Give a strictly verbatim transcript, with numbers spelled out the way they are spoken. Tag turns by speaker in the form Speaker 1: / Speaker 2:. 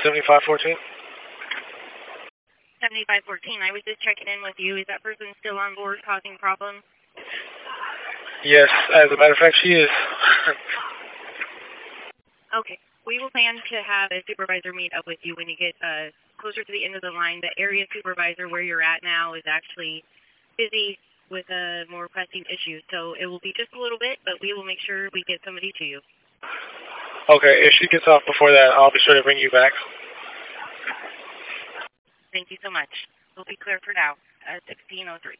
Speaker 1: seventy-five fourteen.
Speaker 2: seventy-five fourteen, I was just checking in with you. Is that person still on board causing problems?
Speaker 1: Yes, as a matter of fact, she is.
Speaker 2: Okay. We will plan to have a supervisor meet up with you when you get uh, closer to the end of the line. The area supervisor where you're at now is actually busy with uh, more pressing issues, so it will be just a little bit, but we will make sure we get somebody to you.
Speaker 1: Okay, if she gets off before that, I'll be sure to bring you back.
Speaker 2: Thank you so much. We'll be clear for now at sixteen oh three.